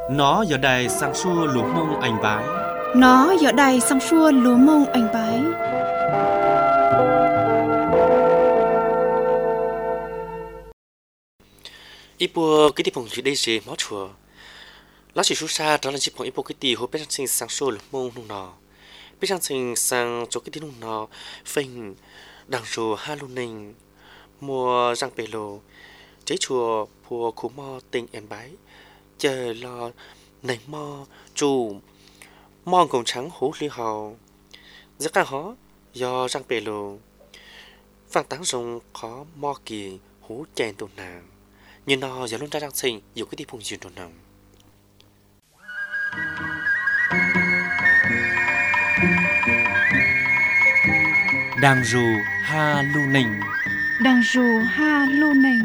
Nó giờ đài sang xua lúa mông anh bái. Nó giờ đài sang xua lúa mông anh bái. Ipo cái đi phong chỉ đây gì máu chùa. Lão chỉ xuất xa đó là chỉ phong ipo cái đi hồi bé sang sang xua lúa mông nung nọ. Bé sang sang chỗ cái đi nung nọ phình đằng rùa ha lu ninh mùa răng bể lô chế chùa phùa khu mò tình em bái chờ lo nảy mò chủ mòn cùng trắng hú li hào rất là khó do răng bể lô phản tán dùng khó mò kỳ hú chèn tụt nàng nhưng nó giờ luôn ra răng sinh dù cái đi phùng duyên tụt nàng Đàng rù ha lu ninh. Đằng rù ha lô nành.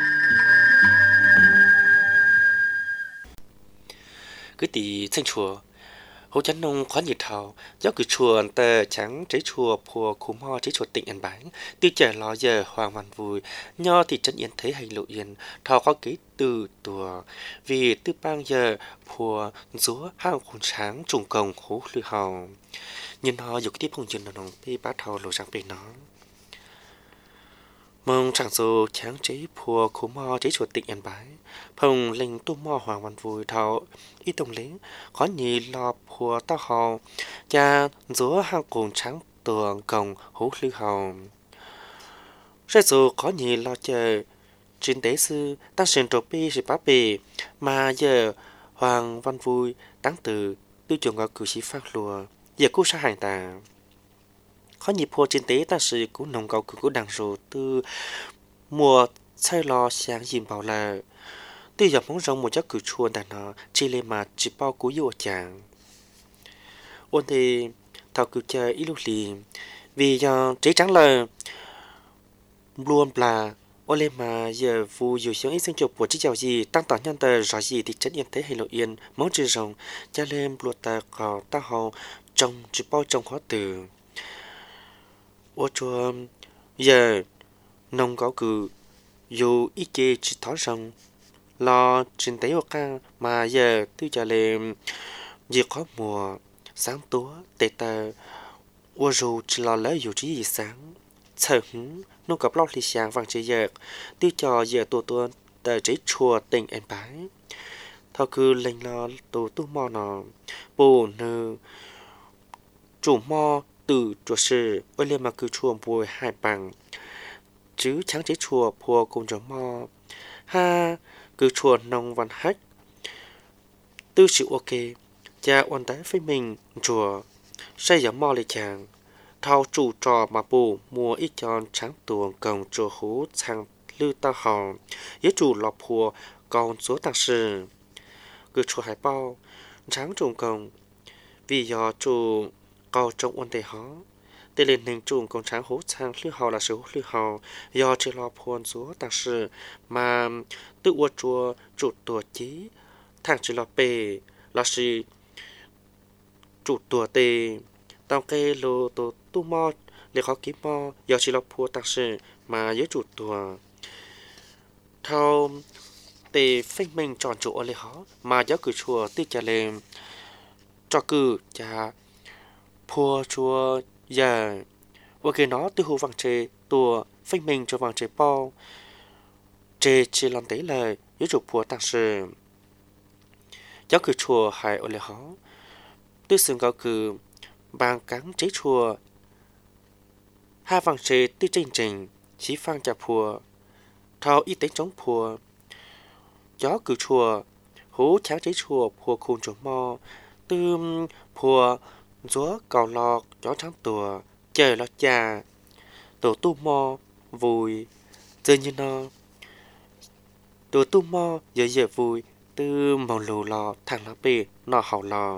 cái tỷ sinh chùa hố chắn nông khoán nhiệt thảo giáo cử chùa tờ trắng chế chùa phùa khu mò chế chùa tỉnh ăn bán tư trẻ lo giờ hoàng văn vui nho thì chân yên thấy hành lộ yên thảo có ký từ tùa vì tư bang giờ phùa rúa hang khủng sáng trùng công hố lư hào nhưng nó dù cái tiếp không chừng nông bị bát thảo lộ sang bên nó mong chẳng dù tráng chế phùa khu mò chế chùa tỉnh ăn bán phong linh tu mò hoàng văn vui thảo y tông lính có nhì lọ phùa ta hào cha rúa hang cùng trắng tường còng hú lư hào sẽ dù có nhì lọ chờ chính tế sư tăng sinh trộp bi sĩ bá bì mà giờ hoàng văn vui đáng từ tiêu chuẩn gọi cử sĩ phát lùa giờ cú sa hành tà có nhịp phùa chính tế ta sĩ cú nồng cầu cử cú đằng rù từ mùa xây lò sáng dìm bảo là tuy giờ mong rong một giấc cử chua đàn nó chỉ lên mà chỉ bao cú vô chàng ôn thì thảo cử chơi ít lúc lì vì do chế trắng là luôn là ôn lên mà giờ vụ dù xuống ít sinh chụp của chiếc chào gì tăng tỏ nhân tờ rõ gì thì chất yên thế hay lộ yên mong chỉ rồng cha lên luật tờ có ta hầu trong chỉ bao trong khó từ ô chua giờ nông có cử dù ít chê chỉ tháo rồng lo trên tế hoặc ca mà giờ tôi trả lời việc có mùa sáng túa tệ tờ ua dù chỉ lo lấy dù trí gì sáng sợ hứng nó gặp lo thì sáng vàng chế giờ tôi cho giờ tua tờ chế chùa tình em bái thao cứ lệnh lo tổ tu mò nọ bồ nơ chủ mò từ chùa sư ôi lên mà cứ chùa bùi hai bằng chứ chẳng chế chùa phùa cùng chùa mò ha cứ chùa nông văn hách tư sự ok cha oan tái với mình chùa xây giống mò lì chàng thao chủ trò mà bù mua ít tròn trắng tuồng còng chùa hú sang lư ta hòn với chủ lọp hùa còn số tàng sư cứ chùa hải bao trắng trùng còng vì do chủ cầu trong oan tề hó tê lên hình trùng còn trắng hú sang lư hò là sự hú lư hò do chỉ lọp hùa số tàng sư mà tự ua chùa chủ tùa chí thằng chỉ lọp bề là sự chủ tùa tề tao kê lô tô tu mò để khó kiếm mò do chỉ lọp hùa tàng sư mà với chủ tùa thao tề phanh mình tròn chỗ ở lê hó mà giáo cử chùa tư trả lên cho cử trả phùa chùa giờ ok nó tư hù vàng chê tùa phanh mình cho vàng chê bao chê chỉ làm đấy là với chủ phùa tàng sư giáo cử chùa hay ở lê hó tư xương giáo cử bằng cắn chế chùa hai vàng chê tư trình trình chỉ phang chả phùa thao y tế chống phùa gió cử chùa hú cháo chế chùa phùa khôn chùa mò tư phùa gió cầu lọt gió trắng tùa trời lọt trà tổ tu mò vui chơi như nó tổ tu mò giờ giờ vui tư màu lù lò thằng lá bê nọ hậu lò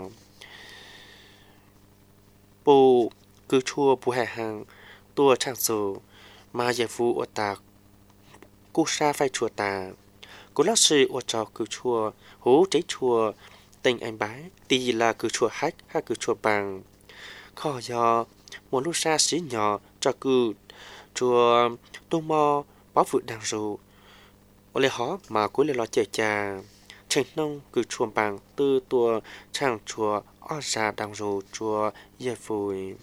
bù cứ chua bù hè hàng tua trang sổ mà giờ vui ở tạc cú sa phai chùa tà cú lát sư ở trò cứ chua hú cháy chùa tình anh bái tì là cứ chùa hách hay cứ chùa bằng khó do một lúc xa xí nhỏ cho cứ chùa tu mò báo vượt đằng rù ô lê hó mà cuối lê lo chè trà tranh nông cứ chuồn bằng từ tua trang chùa ở ra đang rù chùa ye phùi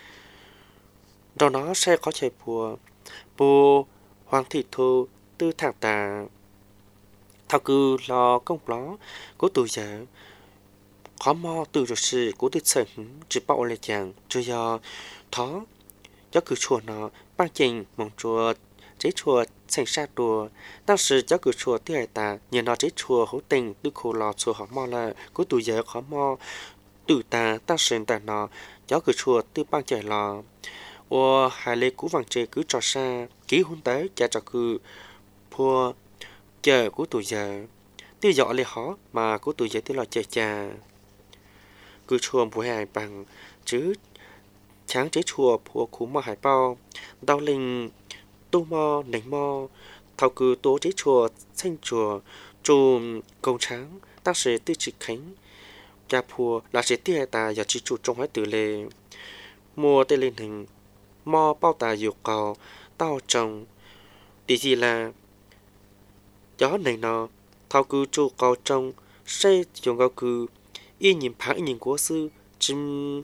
đó nó sẽ có chạy bùa hoàng thị thu từ thằng ta thao cứ lo công ló của tụi giờ khó mò từ rồi sự của tụi sở chỉ bảo là chàng cho do thó cho cứ chùa nó ban trình mong chùa chế chùa thành sa đùa当时cho cứ chùa thứ hai ta nhìn nó chế chùa hữu tình từ khổ lò chùa họ mò là của tụi giờ khó mò từ ta当时ta nó cho cứ chùa từ ban chạy lò 我还来古往这个早上结婚的家着个破chờ của tụi giờ tiêu dọ lại khó mà của tụi giờ tiêu là chờ chờ cứ chuồng buổi hải bằng chứ sáng chế chùa của khu mò hải bao đau linh tu mò nành mò thao cứ tố chế chùa xanh chùa chùm công tráng ta sẽ tiêu chỉ khánh nhà phùa là sẽ tiêu ta giờ chỉ chủ trong hết từ lề mua tê lên hình mò bao tà dục cầu tao trồng tí gì là gió này nó thao cứ chu cầu trồng xây dùng cầu cứ y nhìn phá y nhìn của sư chim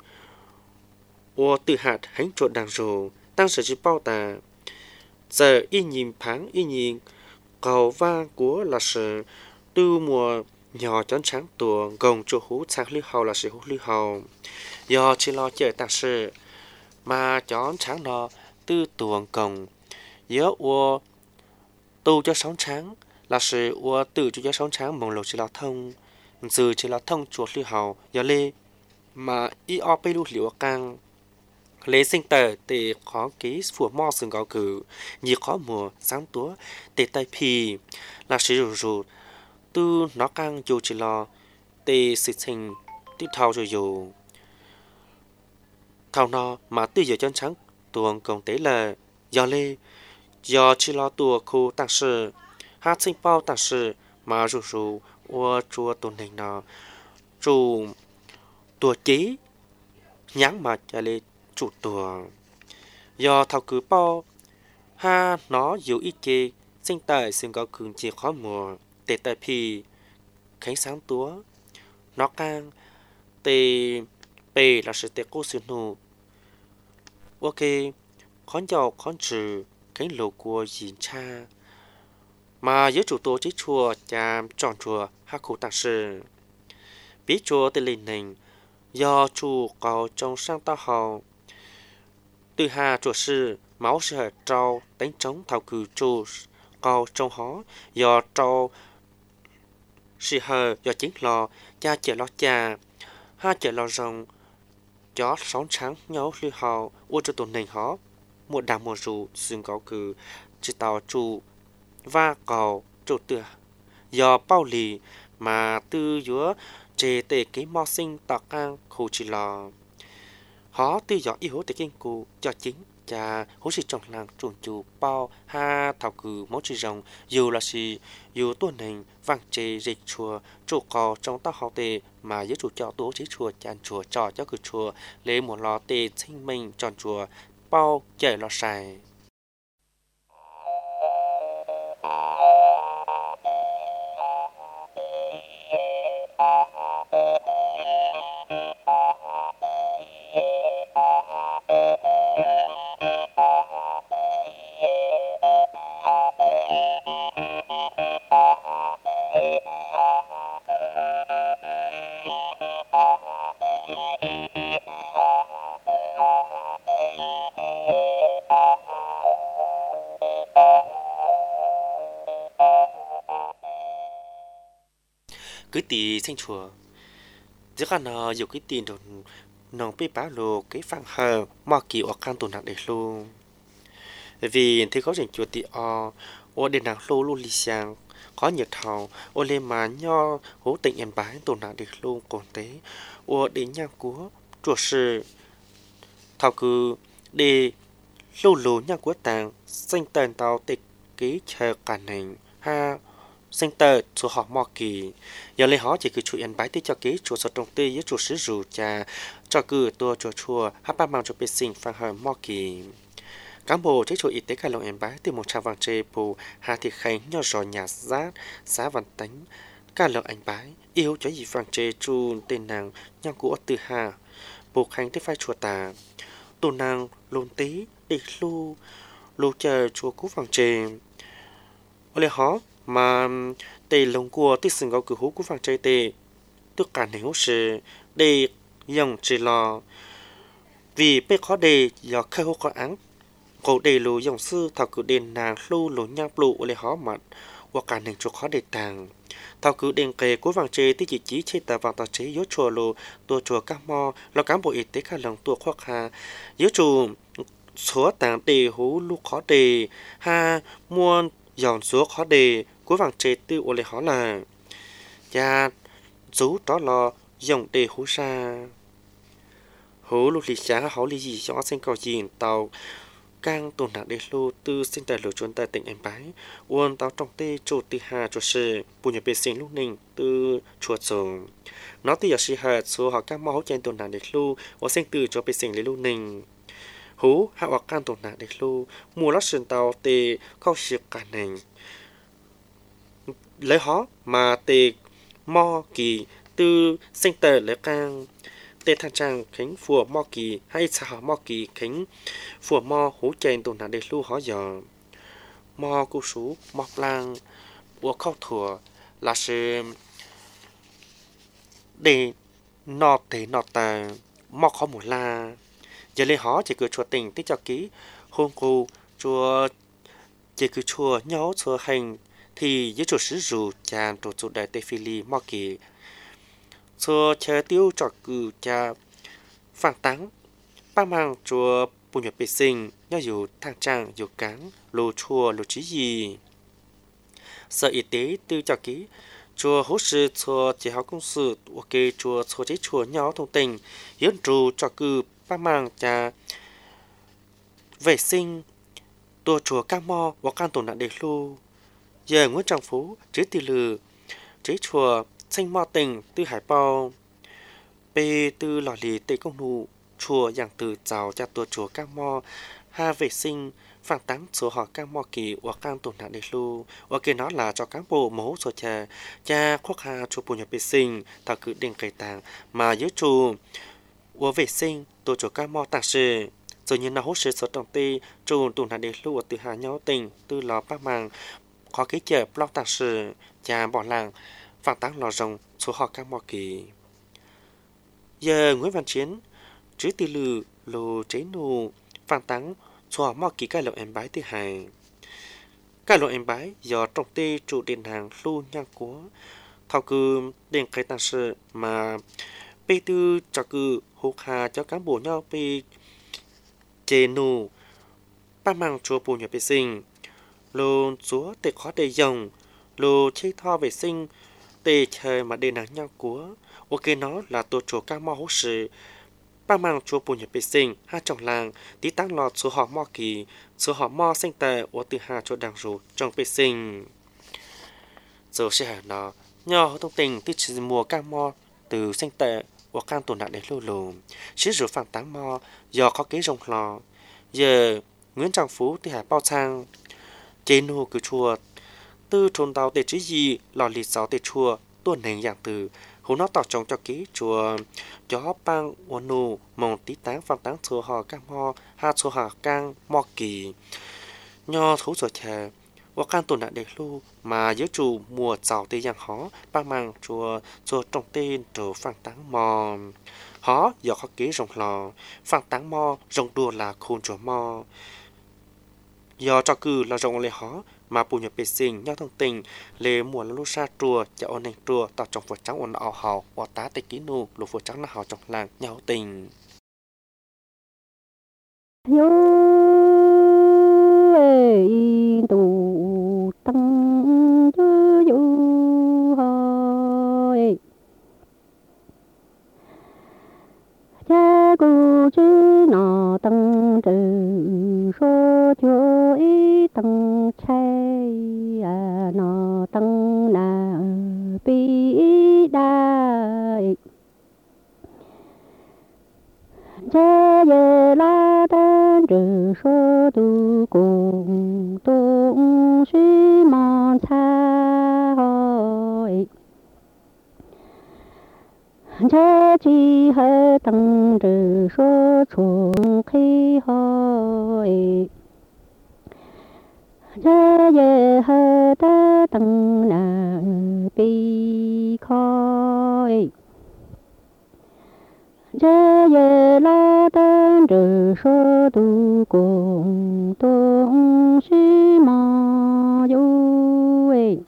ô từ hạt hành chuột đàng rồ tăng sở chỉ bao tà giờ y nhìn phá y nhìn cầu va của là sự tư mùa nhỏ chón trắng tùa gồng chu hú sang lư hầu là sự hú lư hầu do chỉ lo chờ tạc sự mà chón trắng nó tư tuồng cồng nhớ ô tu cho sống trắng là sự ô tự cho sống trắng mong lộc chỉ là thông từ chỉ là thông chuột lư hầu giờ lê mà y o pe lu liu cang lấy sinh tờ để có ký phù mò sừng gạo cử như có mùa sáng túa để tay pì là sự rủ tư nó cang dù chỉ lo để sự tình tiếp thao rồi dù thao nó mà tư giờ chân trắng tuồng công tế là do lê do chỉ lo tua khu tăng sự hát sinh bao tăng sự mà rủ ô chùa tuần này nó rủ tua chí nhắn mà trả lời chủ tùa do thao cứ bao ha nó dù ít kê sinh tài sinh có cường chỉ khó mùa để tại phi khánh sáng túa nó càng tê bề là sự tê cô sư nụ ok khó giàu khó trừ cánh lộ của dìn cha mà giữa chủ tùa chế chùa chàm tròn chùa ha khu tạc sự biết chùa tê lên nành do chủ cầu trong sang ta hầu từ hà chùa sư máu sư trâu đánh trống thảo cử chủ cầu trong hó do trâu sư hờ do chính lò cha chè lò cha ha chè lò rồng chó sống trắng nhấu lư hầu ô cho tuần nành hó một đàm một rù xương cầu cử chỉ tàu chủ và cầu chủ tựa do bao lì mà tư giữa chế tệ cái mò sinh tạc ang khu chỉ lò họ tư gió y hố tế kinh cụ cho chính cha hố sĩ trong làng trùn chủ bao ha thảo cử mẫu chỉ rồng dù là gì dù tuần hình vàng chế dịch chùa chủ cò trong tao họ tệ mà với chủ cho tố chế chùa chàn chùa trò cho cử chùa lấy một lò tệ sinh minh tròn chùa bao chảy lò xài cứ tì sinh chùa giữa cái nào dù cái tiền rồi nòng bị báo lộ cái phẳng hờ mà kỳ ở căn tồn nặng để luôn vì thì có chuyện chùa tì ở đền nặng lô luôn lì sang có nhiệt hào ở lên mà nho hố tịnh em bái tồn nặng để luôn còn tế ở đến nhà của chùa sư thảo cứ để lô lô nhà của tàng sinh tần tàu tịch ký chờ cả nền ha sinh tờ số họ mò kỳ giờ lấy họ chỉ cứ chủ yên bái tí cho ký chùa sọt trong tê với chùa sứ rù cha cho cứ tua chùa chùa hát ba mang cho bê sinh phang hờ mò kỳ cán bộ chế chùa y tế cài lòng yên bái từ một trà vàng chê bù hà thị khánh nhỏ giò nhà giác xã văn tánh cả lộc anh bái yêu cho gì vàng chế chu tên nàng nhau của từ hà buộc hành tới phai chùa tà tù nàng lôn tí đi lu chờ chùa cú vàng chế ở đây họ mà tề lồng của tí sừng gạo cử hú cú vàng chế tề tất cả những sự để dòng chỉ lo vì bé khó đề do khai hô có án cổ đề lù dòng sư thảo cử đền nàng lưu lù nhang lù lấy họ mặt và cả nền chuột khó đề tàng thảo cử đền kề của vàng chế tí chỉ chí chế tà vàng tà chế yếu chùa lù tua chùa cam mò là cán bộ y tế khả lòng tua khoác hà yếu chùa số tàng đề hú lu khó đề ha muôn dòng số khó đề của vàng chế tư lấy họ là cha chú đó là dòng đề hú sa hú lục lịch sáng hảo lý gì cho sinh cầu diện tàu càng tồn nạn để lô tư sinh tài lửa chuẩn tại tỉnh Yên Bái uôn tàu trong tê chủ tì hà chủ sự bùn nhập bê sinh lúc ninh tư chuột sồng nó tì ở sĩ hạt số họ các máu trên tồn nạn để lô và sinh từ cho bê sinh lấy lúc ninh hú hạ hoặc càng tồn nạn để lô mùa lót sườn tàu tê câu siết cả nền lấy họ mà tê mò kỳ tư sinh tài lấy càng tê thang trang khánh phùa mò kỳ hay xả mò kỳ khánh phùa mò hú trên tồn nạn để lưu họ giờ mò cú sú mò lang bùa khâu thùa là sự để nọ tế nọ tà mò khó một la giờ lên họ chỉ cứ chùa tình tích cho ký hôn cô chùa chỉ cứ chùa nhớ chùa hành thì với chùa sứ rù chàng chùa đại tây phi li mò kỳ chùa chờ tiêu cho cử cha phản táng ba mang chùa bùn nhập bê sinh nhau dù thang trang dù cán lô chùa lô trí gì sở y tế tư cho ký chùa hỗ sư chùa chỉ học công sự ok chùa chế chùa nhau thông tình yến trù cho cử ba mang cha vệ sinh tua chùa cam mò và can tổn nạn đề lưu giờ Nguyễn Trọng Phú chế tỷ lử chế chùa sinh mò tình tư hải bao bê tư lò lì tây công nụ chùa dạng từ giàu cha tua chùa cam mò ha vệ sinh phản tán số họ cam mò kỳ và can tổn nạn đề lưu và kia nó là cho cán bộ mẫu số cha khoác hà chùa bùn nhập vệ sinh thảo cử đền cày tàng mà dưới chùa và vệ sinh tua chùa cam mò tàng sự rồi như nó hỗ trợ số trọng ti chùa tổn nạn đề lưu từ hà nhau tình tư lò bác màng có cái chợ blog tàng sự cha bỏ làng phản tán lò rồng số họ cam mò kỳ giờ Nguyễn Văn Chiến chứ tỷ lử lô chế nụ phản tán số mò kỳ cái lộ em bái thứ hai cái lộ em bái do trọng ti trụ điện hàng lưu nhang của thao cư đền cái tàng sự mà bê tư cho cư hô hà cho cán bộ nhau bê chế nụ ba mang chùa bùn nhập vệ sinh lô chúa tệ khó đề dòng lô chế tho vệ sinh tệ trời mà đề nắng nhau của ok nó là tổ chùa các mò hỗ sự ba mang chùa bùn nhập vệ sinh hai trọng làng tí tăng lọt số họ mò kỳ số họ mò sinh tệ ở từ hà chỗ đàng rù trong vệ sinh rồi sẽ hả nó nhỏ thông tình từ chỉ mùa các mò từ sinh tệ và can tổn nạn đến lô lùm chỉ rửa phản táng mò do có kế rồng lò giờ Nguyễn Trọng Phú thì hải bao sang trên hồ cử chùa tư trốn tàu để trí gì lò lì sáu để chùa tuần nền dạng từ hồ nó tỏ trồng cho ký chùa gió băng uốn nụ mong tí táng phản táng số họ cam ho ha số họ cang mò kỳ nho thú rồi chè và can tổn nạn để lưu mà dưới chủ mùa giàu tây dạng khó ba mang chùa chùa trồng tên rồi phản táng mò họ do có kế rồng lò phản táng mò rồng đùa là khôn chùa mò do cho cư là rồng lệ họ mà bùn nhập bê sinh nhau thông tình lệ mùa là lúc xa chùa cho ôn nền chùa tạo trong vật trắng ôn ảo hào và tá tây ký nụ lục vật trắng là hào trong làng nhau tình tù tăng du hơi cha cô chứ nọ tăng trừ số chuối tăng chay nọ tăng na bi đại cha ye la tan trừ số tu cùng tung suy mòn xa hội 这几何等着说出开海，这也何的等那避开，这也拉等着说度共东西嘛有哎。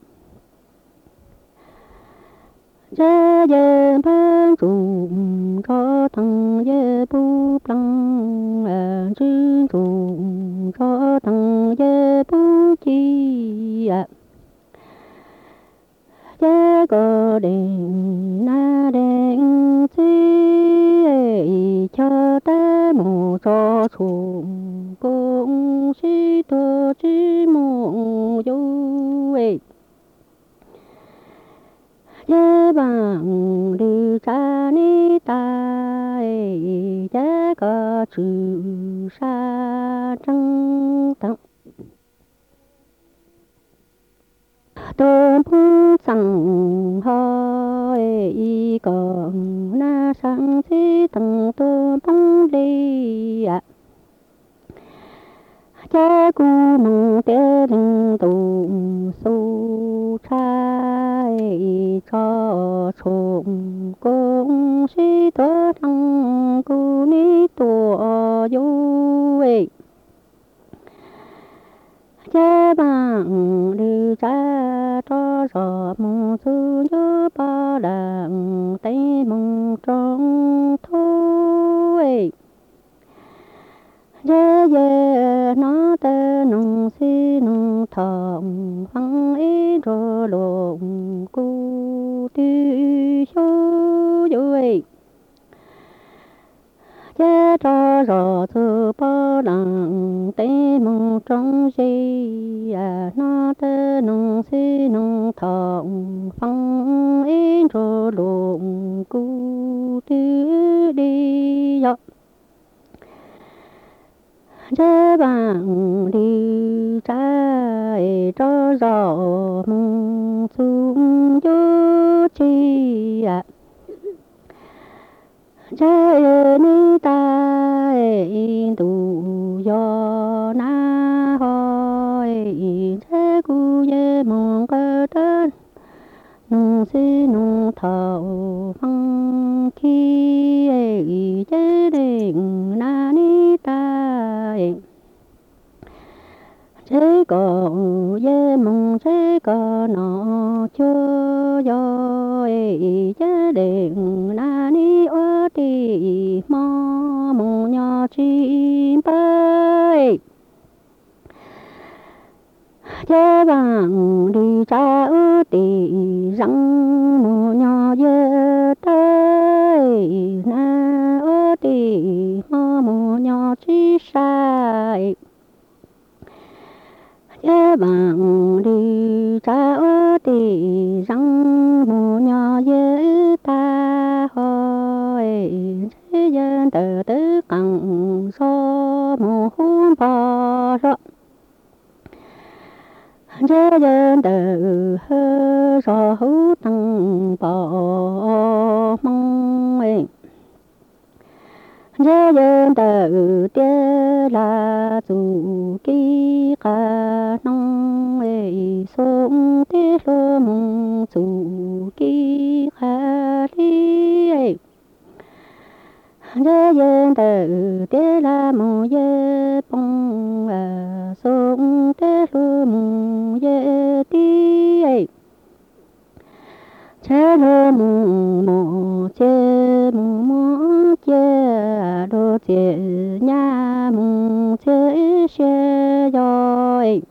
这也本主着等也不能知主着等也不记呀，这个人那人最瞧得木着出公许多之梦有哎。这帮里扎你大这个朱砂正等，东风正好一个那上去等东风里呀。这古梦的人都苏差着从公许多长古你多有哎，这帮里扎着着梦中有把人在梦中头哎。这也那的农西农塘放一着龙骨的修有哎，这着着子把人在梦中谁呀？那的农西农塘放一着龙骨的里呀。这帮里在着着梦中有气呀，这你带都要拿海，这古也梦个的农西农头放起，这人那你带。这个也梦这个那就要这人那里我的妈梦呀金杯，这帮里扎的让梦呀也对，那我的妈梦呀去晒。这帮里扎的让木鸟也大海，这样的刚说木红巴说，这样的说当包梦哎。这样的爹拉祖给个弄哎，送的罗梦祖给个里哎，这样的爹拉梦也蹦啊，送的罗梦也的哎。这罗梦梦这梦梦这罗这呀梦这学哟哎，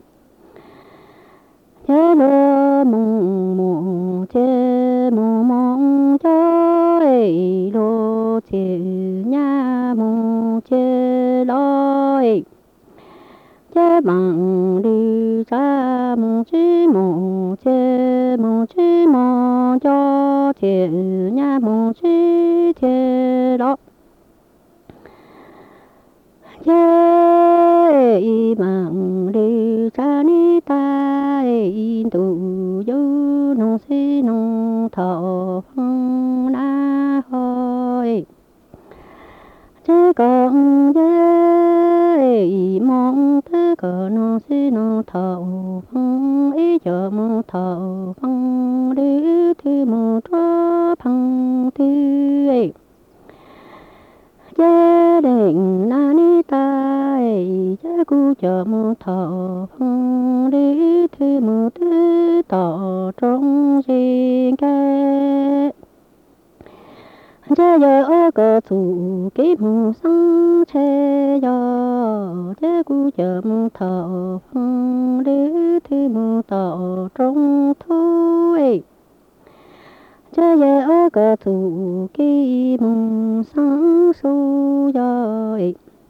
这罗梦梦这梦梦哟哎，罗这呀梦这罗哎。这忙里扎梦之梦，这梦之梦叫这呀梦之这咯，这一忙里扎你大印度有农西农头风那好 cờ nó xí nó thầu phong ý chờ mù thầu phong đi thi mù cho phong thi gia đình na ni tai gia cu chờ mù thầu phong đi thi mù tư tỏ trong riêng cái chế giờ ở cơ thủ kỹ mù sang chế giờ chế cu chờ mù thọ phong đi thi mù tọ trong thu chế giờ ở cơ thủ kỹ mù sang su giờ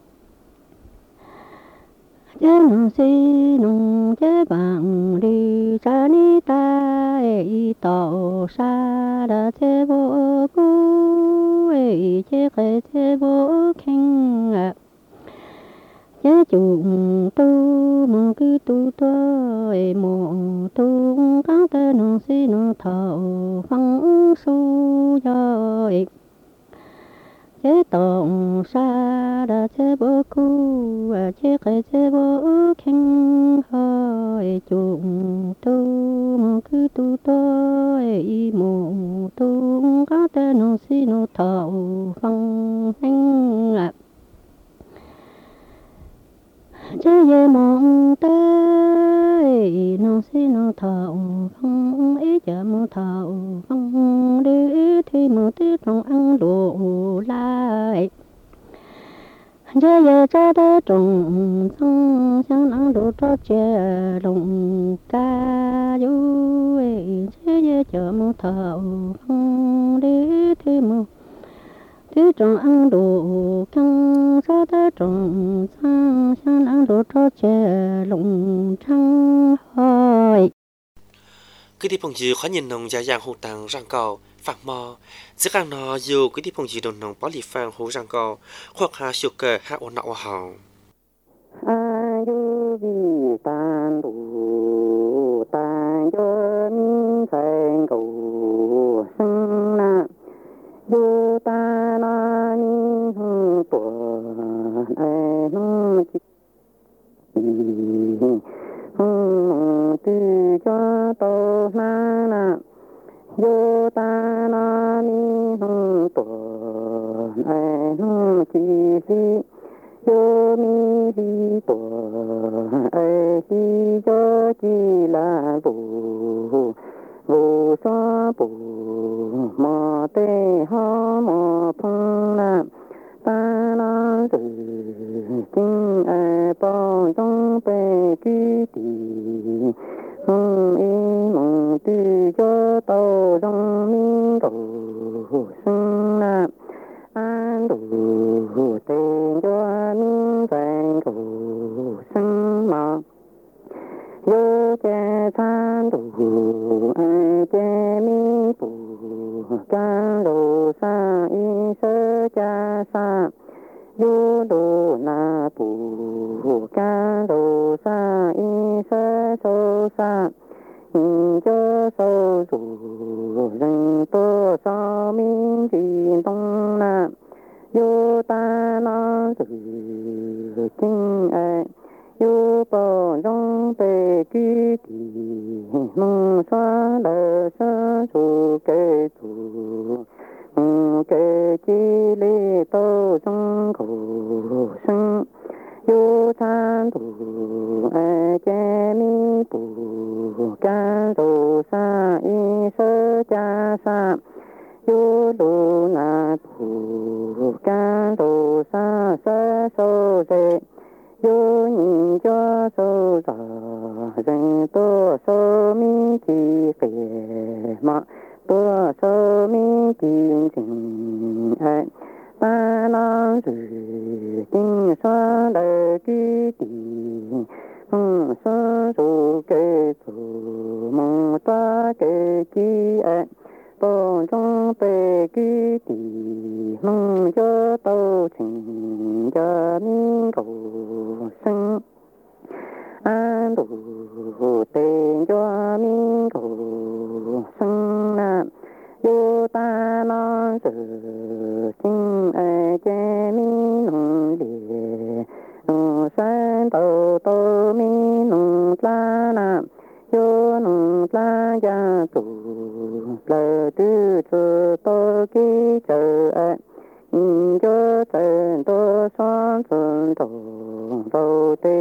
chế nông si nông chế bằng đi cha ni ta tọ sa đã chế vô cu chế khởi chế vô khen chế chung tu mong cứ tu tôi mong tu các tên nông si nông thọ phong su rồi chế tổng sa đã chế vô cu chế khởi chế vô khen hơi chung tu mong cứ tu tôi mong tu các tên nông si nông thọ phong hành chế về mong tới nông si nông thọ phong ý chờ mong thọ phong đi thì mong tí trong ăn đồ lại chế về cha đã trồng xong sáng ăn đồ cho chè đồng ca du chế về chờ mong thọ phong đi thì mong thứ trồng ăn đồ căng sao ta trồng sang sang ăn đồ cho chè lồng trăng hỏi cứ đi phong gì khó nhìn nông giá dạng hồ tàng răng cầu phẳng mò giữa càng nó dù cứ đi phong gì đồn nông bó lì phang hồ răng cầu hoặc hà siêu cờ hạ ổn nọ hào ayu vi tan đủ tan cho min sang cầu sang na yo ta na ni hu po ai no chi tu cho to na na yo ta na ni hu po ai no chi si yo mi di po ai si cho chi la bu vô sa bù ma tê ha ma phong na ta na từ kinh ai bao trong bề ký tì hông y mong tư cho tàu trong minh cầu sinh na an đủ tên cho minh vàng cầu sinh ma yo che san đủ ai che mi bù ca đồ sa y sơ cha sa yo đồ na bù ca đồ sa y sơ sô sa cho sô dù rừng tô sa minh chỉ đông na yo ta na từ kinh ai yo bo rong bề ký tì mong xóa đờ sơ su kê tu kê chi lê tô trong khổ sinh yo san tu ai che mi bù ca đồ sa y sơ cha sa yo đồ na bù ca đồ sa sơ sô dê yo ni cho so sa dân to so mi chi kề ma to so mi chi chính ai ta na zu kinh sa đại ký tì hong sa su kê su mong ta kê chi ai bo trong bề ký tì mong cho tao chính cho minh cầu sinh an đủ tên cho minh cầu sinh na yo ta na sự sinh ai che minh hồng địa san tàu tàu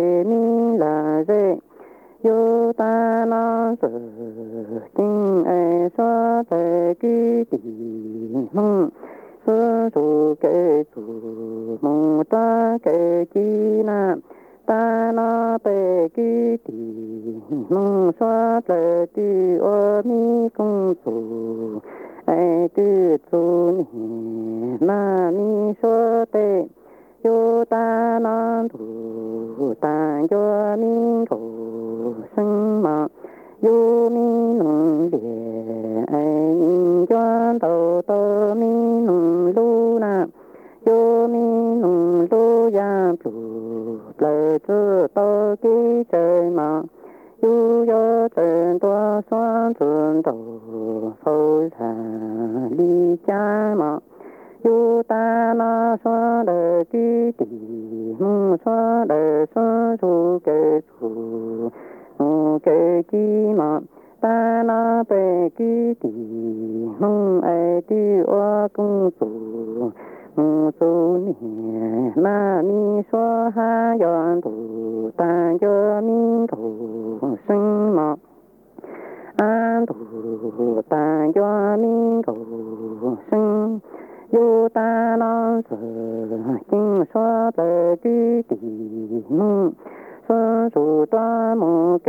mi la rê yo ta na sư kinh ai xóa tề ký tì mong sư trụ kê trụ mong ta kê chi na ta na bê ký tì mong xóa tề tì ô mi công trụ ai tư trụ nì na mi xóa tề yo ta na trụ ta yo mi cầu sinh mạng yo mi nung địa ai ninh choan tàu tơ mi nung lu na yo mi nung lu ya trụ lời chữ tơ ký trời mạng yo yo chân tua xoan chân tàu sâu thả đi cha mạng yo ta na xoa đời ký tì mong xoa đời xoa chu kê chu kê chi mà ta na bê ký tì mong ai ti oa cung chu chu nè na mi xoa ha yon tu ta yo mi cầu sinh mà an tu ta yo mi cầu sinh yo ta na sư kinh xoa tề ký tì mong sư trụ toa mô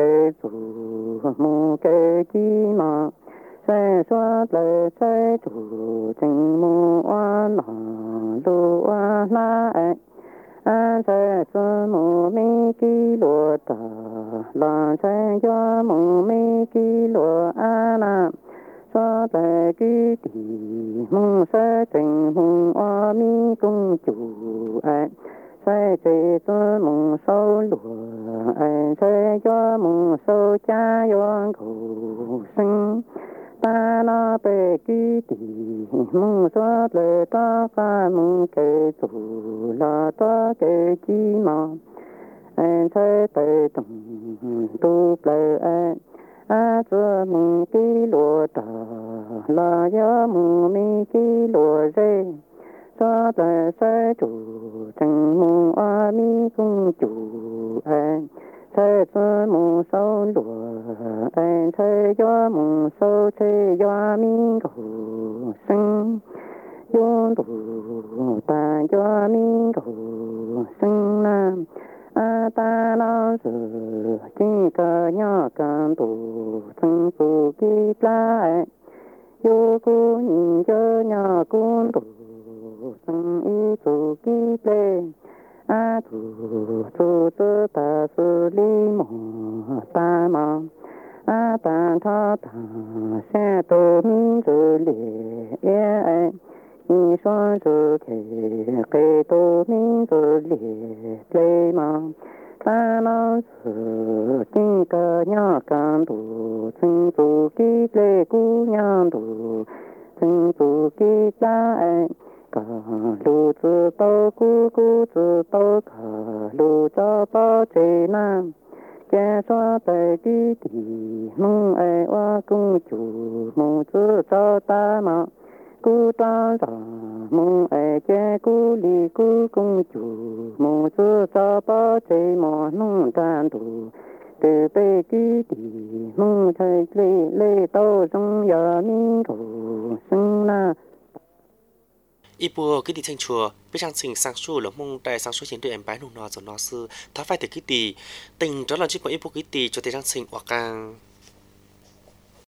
kê chi mà sẽ xoa tề sẽ trụ trình mô oan mà lu oan na ai an sẽ sư mô mi ký lùa tà là sẽ yo mô mi ký lùa an à xoa tề ký tì mong sẽ trình mong oa mi công chủ ai sẽ chế cho mong sâu lùa ai sẽ cho mong sâu cha yon cầu sinh ta na bê ký tì mong xoa lệ ta pha mong kê chủ là ta kê chi mà ai sẽ tề tổng tu lệ ai a chua mong ký lùa tà la ya mong mi ký lùa rê cho tề sẽ chủ chẳng mong a mi công chủ ai sẽ chua mong sâu lùa ai sẽ cho mong sâu thế ya mi cầu sinh yon tu ta ya mi cầu sinh nam a ta na sư kinh ca nhã can tu thân tu ký la yo cu nhìn cho nhã cung tu thân y tu ký lê a tu tu tu ta sư li mô ta ma a ta tha ta sẽ tu minh sư lê ai ni xoan sư kê kê tu minh sư lê ma ta na sư kinh ca nhã can tu thân tu ký lê cu nhang tu thân tu ký la ai cả lu zư tao cu cu zư tao cả lu cho bao chế nam kẻ xoa tề ký tì mong ai oa công chủ mong zư cho ta mà cu ta ra mong ai kẻ cu li cu công chủ mong zư cho bao chế mò nông tan tu từ bê ký tì mong thầy lê lê tao trong ya mi cầu sinh na ít bùa cái đi thanh chùa bây giờ sinh sang su là mong đại sang su chiến đội em bái nung nọ rồi nọ sư tháo phải từ cái tì tình đó là chỉ có ít bùa cái tì cho tới trang sinh hoặc càng